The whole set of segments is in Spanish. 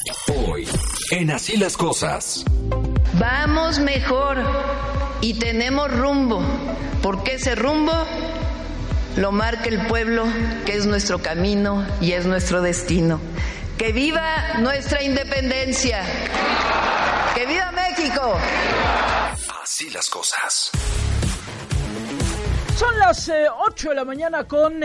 Hoy, en Así las Cosas. Vamos mejor y tenemos rumbo, porque ese rumbo lo marca el pueblo, que es nuestro camino y es nuestro destino. ¡Que viva nuestra independencia! ¡Que viva México! Así las cosas. Son las 8 de la mañana con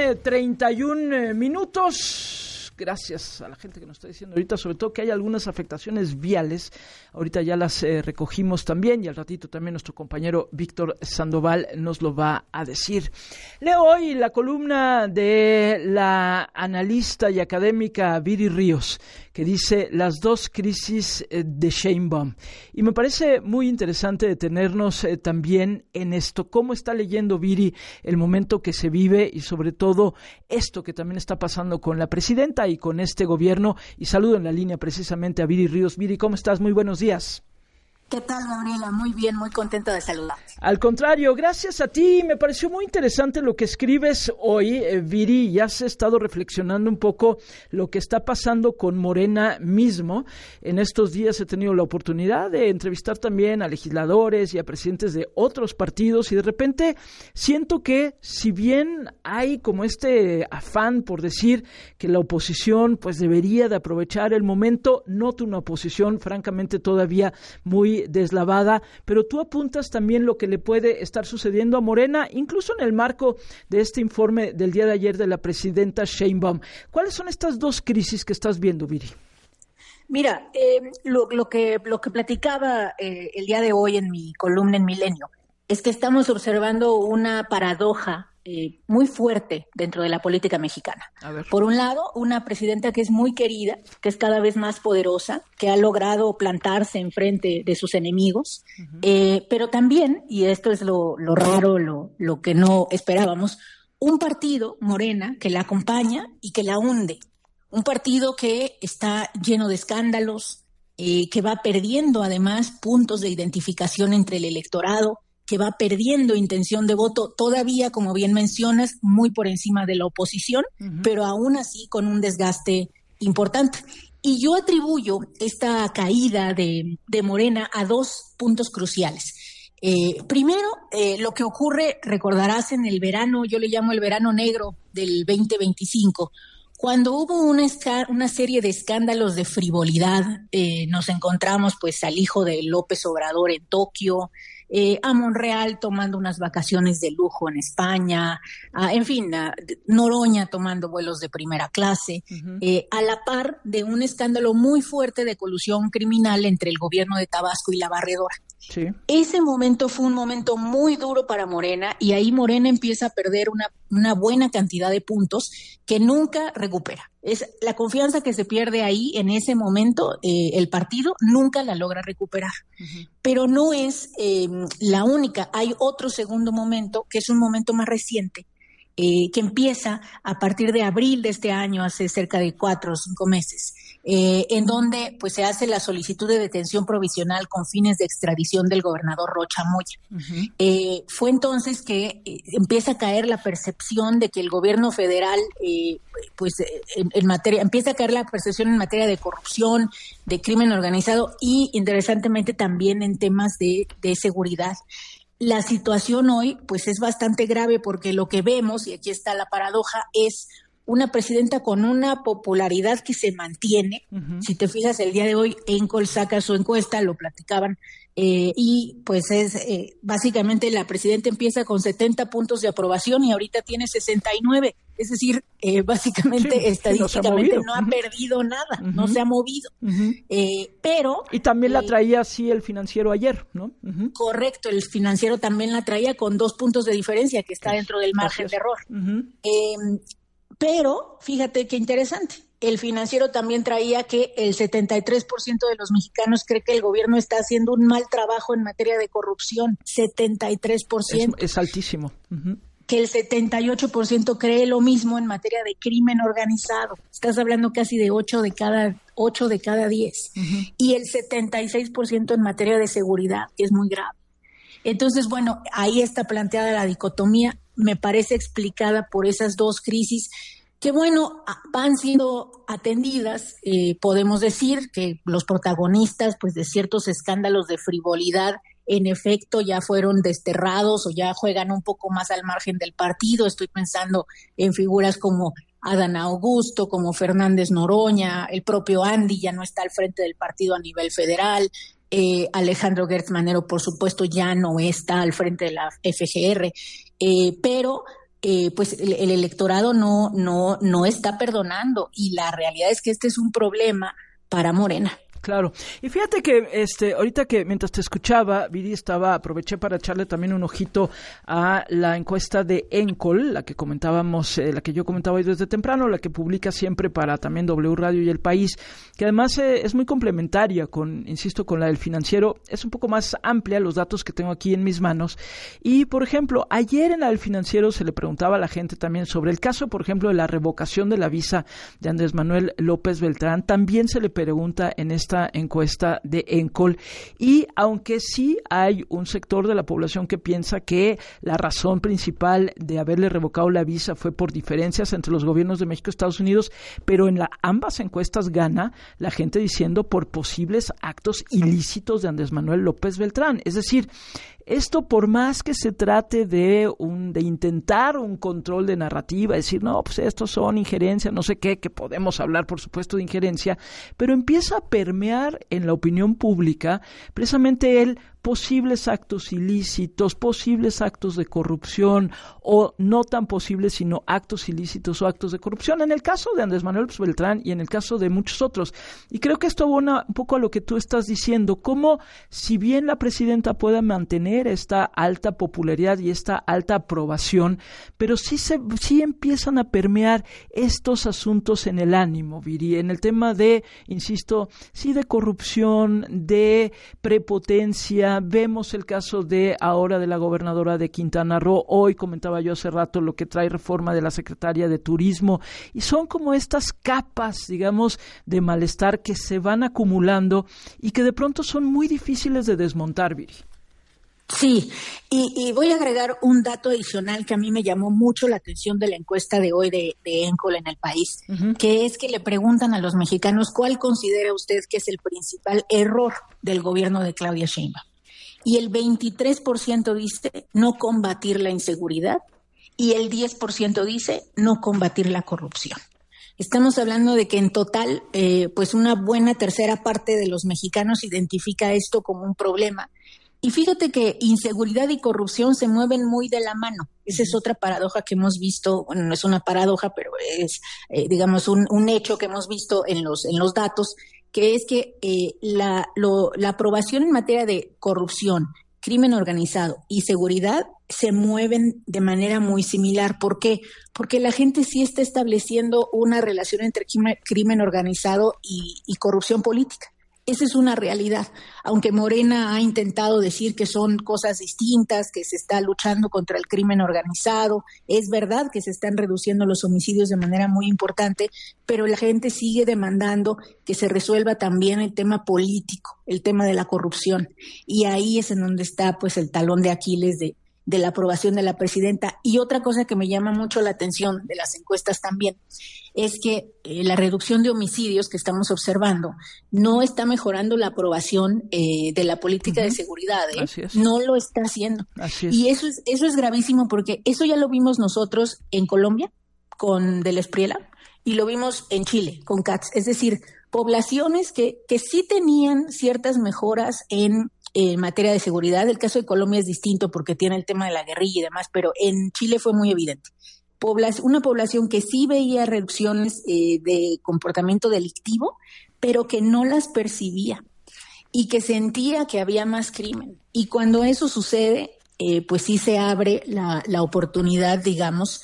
31 minutos. Gracias a la gente que nos está diciendo ahorita, sobre todo que hay algunas afectaciones viales. Ahorita ya las recogimos también y al ratito también nuestro compañero Víctor Sandoval nos lo va a decir. Leo hoy la columna de la analista y académica Viri Ríos, que dice las dos crisis de Sheinbaum. Y me parece muy interesante detenernos también en esto. ¿Cómo está leyendo Viri el momento que se vive y sobre todo esto que también está pasando con la presidenta y con este gobierno? Y saludo en la línea precisamente a Viri Ríos. Viri, ¿cómo estás? Muy buenos días. ¿Qué tal, Gabriela? Muy bien, muy contenta de saludarte. Al contrario, gracias a ti. Me pareció muy interesante lo que escribes hoy, Viri. Ya has estado reflexionando un poco lo que está pasando con Morena mismo. En estos días he tenido la oportunidad de entrevistar también a legisladores y a presidentes de otros partidos y de repente siento que si bien hay como este afán por decir que la oposición pues debería de aprovechar el momento, noto una oposición francamente todavía muy deslavada, pero tú apuntas también lo que le puede estar sucediendo a Morena, incluso en el marco de este informe del día de ayer de la presidenta Sheinbaum. ¿Cuáles son estas dos crisis que estás viendo, Viri? Mira, lo que platicaba el día de hoy en mi columna en Milenio es que estamos observando una paradoja muy fuerte dentro de la política mexicana. Por un lado, una presidenta que es muy querida, que es cada vez más poderosa, que ha logrado plantarse enfrente de sus enemigos, pero también, y esto es lo raro, lo que no esperábamos, un partido, Morena, que la acompaña y que la hunde. Un partido que está lleno de escándalos, que va perdiendo además puntos de identificación entre el electorado, que va perdiendo intención de voto, todavía, como bien mencionas, muy por encima de la oposición, pero aún así con un desgaste importante. Y yo atribuyo esta caída de Morena a dos puntos cruciales. Primero, lo que ocurre, recordarás, en el verano, yo le llamo el verano negro del 2025, cuando hubo una serie de escándalos de frivolidad. Nos encontramos pues al hijo de López Obrador en Tokio, a Monreal tomando unas vacaciones de lujo en España, en fin, Noroña tomando vuelos de primera clase, a la par de un escándalo muy fuerte de colusión criminal entre el gobierno de Tabasco y la Barredora. Sí. Ese momento fue un momento muy duro para Morena y ahí Morena empieza a perder una buena cantidad de puntos que nunca recupera. Es la confianza que se pierde ahí en ese momento, el partido nunca la logra recuperar. Pero no es la única. Hay otro segundo momento que es un momento más reciente, que empieza a partir de abril de este año, hace cerca de 4 o 5 meses, en donde pues se hace la solicitud de detención provisional con fines de extradición del gobernador Rocha Moya. Fue entonces que empieza a caer la percepción de que el gobierno federal, empieza a caer la percepción en materia de corrupción, de crimen organizado y, interesantemente, también en temas de seguridad. La situación hoy pues es bastante grave porque lo que vemos, y aquí está la paradoja, es una presidenta con una popularidad que se mantiene. Si te fijas, el día de hoy Encol saca su encuesta, lo platicaban, y pues es básicamente la presidenta empieza con 70 puntos de aprobación y ahorita tiene 69. Es decir, básicamente estadísticamente no ha perdido nada, no se ha movido. Pero... Y también la traía así el Financiero ayer, ¿no? Correcto, el Financiero también la traía con 2 puntos de diferencia, que está dentro del margen de error. Pero, fíjate qué interesante, el Financiero también traía que el 73% de los mexicanos cree que el gobierno está haciendo un mal trabajo en materia de corrupción. 73%. Es altísimo. Que el 78% cree lo mismo en materia de crimen organizado. Estás hablando casi de 8 de cada 10. Y el 76% en materia de seguridad, que es muy grave. Entonces, bueno, ahí está planteada la dicotomía, me parece explicada por esas dos crisis que bueno, van siendo atendidas. Podemos decir que los protagonistas pues de ciertos escándalos de frivolidad en efecto ya fueron desterrados o ya juegan un poco más al margen del partido. Estoy pensando en figuras como Adán Augusto, como Fernández Noroña, el propio Andy ya no está al frente del partido a nivel federal, Alejandro Gertz Manero, por supuesto, ya no está al frente de la FGR, pero pues el electorado no está perdonando, y la realidad es que este es un problema para Morena. Claro. Y fíjate que ahorita que mientras te escuchaba, Viri, aproveché para echarle también un ojito a la encuesta de Encol, la que comentábamos, la que yo comentaba hoy desde temprano, la que publica siempre para también W Radio y El País, que además es muy complementaria con la del Financiero, es un poco más amplia los datos que tengo aquí en mis manos. Y, por ejemplo, ayer en la del Financiero se le preguntaba a la gente también sobre el caso, por ejemplo, de la revocación de la visa de Andrés Manuel López Beltrán. También se le pregunta en esta encuesta de Encol, y aunque sí hay un sector de la población que piensa que la razón principal de haberle revocado la visa fue por diferencias entre los gobiernos de México y Estados Unidos, pero en ambas encuestas gana la gente diciendo por posibles actos ilícitos de Andrés Manuel López Beltrán. Es decir, esto, por más que se trate de intentar un control de narrativa, decir, no, pues estos son injerencias, no sé qué, que podemos hablar, por supuesto, de injerencia, pero empieza a permear en la opinión pública precisamente posibles actos ilícitos, posibles actos de corrupción, o no tan posibles, sino actos ilícitos o actos de corrupción, en el caso de Andrés Manuel López Beltrán y en el caso de muchos otros. Y creo que esto abona un poco a lo que tú estás diciendo, cómo si bien la presidenta pueda mantener esta alta popularidad y esta alta aprobación, pero sí empiezan a permear estos asuntos en el ánimo, Viri, en el tema de, insisto, sí de corrupción, de prepotencia. Vemos el caso de ahora de la gobernadora de Quintana Roo. Hoy comentaba yo hace rato lo que trae reforma de la Secretaría de Turismo, y son como estas capas, digamos, de malestar que se van acumulando y que de pronto son muy difíciles de desmontar, Viri. Sí, y voy a agregar un dato adicional que a mí me llamó mucho la atención de la encuesta de hoy de Encol en El País, que es que le preguntan a los mexicanos cuál considera usted que es el principal error del gobierno de Claudia Sheinbaum. Y el 23% dice no combatir la inseguridad y el 10% dice no combatir la corrupción. Estamos hablando de que en total, pues una buena tercera parte de los mexicanos identifica esto como un problema. Y fíjate que inseguridad y corrupción se mueven muy de la mano. Esa es otra paradoja que hemos visto. Bueno, no es una paradoja, pero es, digamos, un hecho que hemos visto en los datos, que es que la aprobación en materia de corrupción, crimen organizado y seguridad se mueven de manera muy similar. ¿Por qué? Porque la gente sí está estableciendo una relación entre crimen organizado y corrupción política. Esa es una realidad, aunque Morena ha intentado decir que son cosas distintas, que se está luchando contra el crimen organizado. Es verdad que se están reduciendo los homicidios de manera muy importante, pero la gente sigue demandando que se resuelva también el tema político, el tema de la corrupción. Y ahí es en donde está pues el talón de Aquiles de la aprobación de la presidenta. Y otra cosa que me llama mucho la atención de las encuestas también es que la reducción de homicidios que estamos observando no está mejorando la aprobación de la política de seguridad. Así es. No lo está haciendo. Así es. Y eso es gravísimo, porque eso ya lo vimos nosotros en Colombia con Del Espriella y lo vimos en Chile con Katz. Es decir, poblaciones que sí tenían ciertas mejoras en materia de seguridad. El caso de Colombia es distinto porque tiene el tema de la guerrilla y demás, pero en Chile fue muy evidente. Una población que sí veía reducciones de comportamiento delictivo, pero que no las percibía y que sentía que había más crimen. Y cuando eso sucede, pues sí se abre la oportunidad, digamos,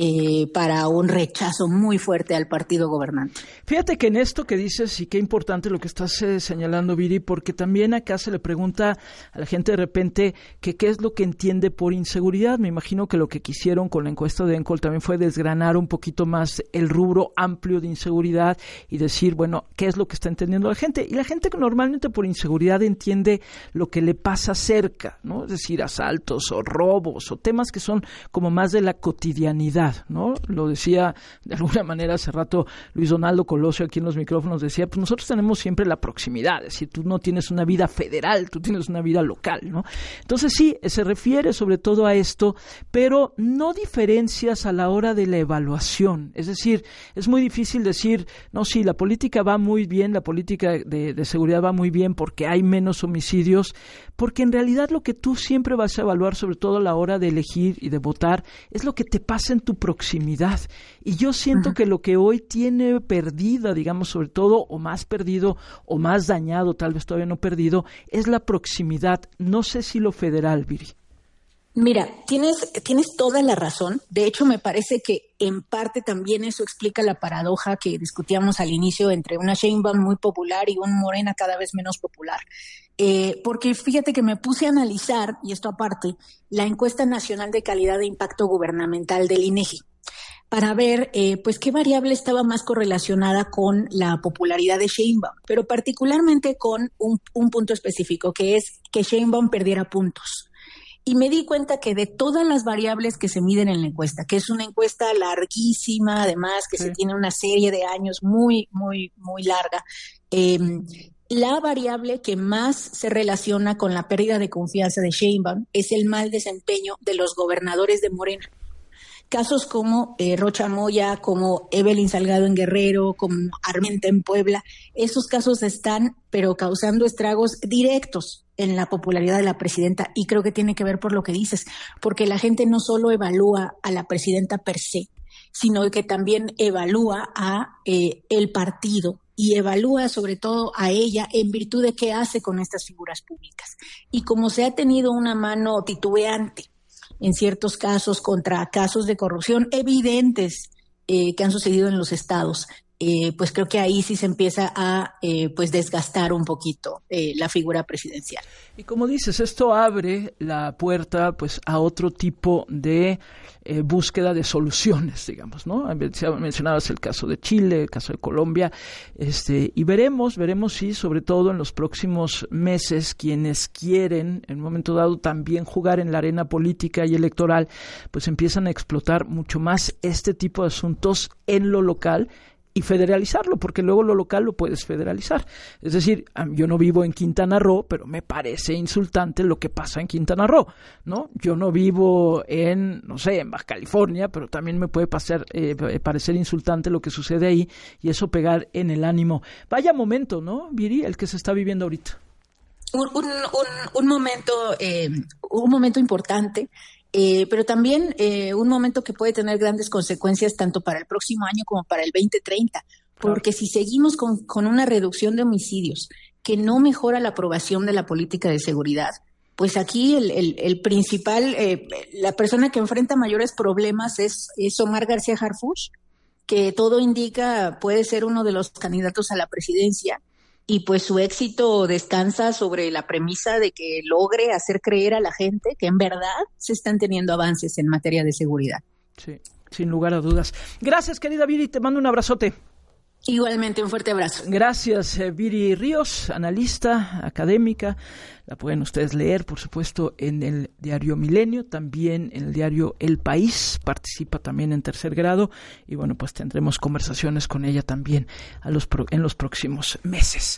para un rechazo muy fuerte al partido gobernante. Fíjate que en esto que dices, y qué importante lo que estás señalando, Viri, porque también acá se le pregunta a la gente de repente que qué es lo que entiende por inseguridad. Me imagino que lo que quisieron con la encuesta de Encol también fue desgranar un poquito más el rubro amplio de inseguridad y decir, bueno, qué es lo que está entendiendo la gente. Y la gente que normalmente por inseguridad entiende lo que le pasa cerca, ¿no? Es decir, asaltos o robos o temas que son como más de la cotidianidad. proximidad, ¿no? Lo decía de alguna manera hace rato Luis Donaldo Colosio aquí en los micrófonos, decía, pues nosotros tenemos siempre la proximidad, es decir, tú no tienes una vida federal, tú tienes una vida local, ¿no? Entonces sí, se refiere sobre todo a esto, pero no diferencias a la hora de la evaluación, es decir, es muy difícil decir, no, sí, la política va muy bien, la política de seguridad va muy bien porque hay menos homicidios, porque en realidad lo que tú siempre vas a evaluar, sobre todo a la hora de elegir y de votar, es lo que te pasa en tu proximidad. Y yo siento que lo que hoy tiene perdida, digamos, sobre todo, o más perdido, o más dañado, tal vez todavía no perdido, es la proximidad. No sé si lo federal, Viri. Mira, tienes toda la razón. De hecho, me parece que en parte también eso explica la paradoja que discutíamos al inicio entre una Sheinbaum muy popular y un Morena cada vez menos popular. Porque fíjate que me puse a analizar, y esto aparte, la encuesta nacional de calidad de impacto gubernamental del INEGI para ver pues qué variable estaba más correlacionada con la popularidad de Sheinbaum, pero particularmente con un punto específico, que es que Sheinbaum perdiera puntos. Y me di cuenta que de todas las variables que se miden en la encuesta, que es una encuesta larguísima, además que se tiene una serie de años muy, muy, muy larga, la variable que más se relaciona con la pérdida de confianza de Sheinbaum es el mal desempeño de los gobernadores de Morena. Casos como Rocha Moya, como Evelyn Salgado en Guerrero, como Armenta en Puebla, esos casos están, pero causando estragos directos en la popularidad de la presidenta, y creo que tiene que ver por lo que dices, porque la gente no solo evalúa a la presidenta per se, sino que también evalúa a el partido y evalúa sobre todo a ella en virtud de qué hace con estas figuras públicas. Y como se ha tenido una mano titubeante en ciertos casos contra casos de corrupción evidentes que han sucedido en los estados, pues creo que ahí sí se empieza a pues desgastar un poquito la figura presidencial. Y como dices, esto abre la puerta pues a otro tipo de búsqueda de soluciones, digamos, ¿no? Mencionabas el caso de Chile, el caso de Colombia, y veremos sí, sobre todo en los próximos meses, quienes quieren en un momento dado también jugar en la arena política y electoral, pues empiezan a explotar mucho más este tipo de asuntos en lo local y federalizarlo, porque luego lo local lo puedes federalizar. Es decir, yo no vivo en Quintana Roo, pero me parece insultante lo que pasa en Quintana Roo, ¿no? Yo no vivo en, no sé, en Baja California, pero también me puede parecer insultante lo que sucede ahí y eso pegar en el ánimo. Vaya momento, ¿no, Viri, el que se está viviendo ahorita? Un momento importante. Pero también un momento que puede tener grandes consecuencias tanto para el próximo año como para el 2030, porque si seguimos con una reducción de homicidios que no mejora la aprobación de la política de seguridad, pues aquí el principal, la persona que enfrenta mayores problemas es Omar García Harfuch, que todo indica puede ser uno de los candidatos a la presidencia. Y pues su éxito descansa sobre la premisa de que logre hacer creer a la gente que en verdad se están teniendo avances en materia de seguridad. Sí, sin lugar a dudas. Gracias, querida Viri, te mando un abrazote. Igualmente, un fuerte abrazo. Gracias, Viri Ríos, analista, académica. La pueden ustedes leer, por supuesto, en el diario Milenio, también en el diario El País. Participa también en Tercer Grado. Y bueno, pues tendremos conversaciones con ella también en los próximos meses.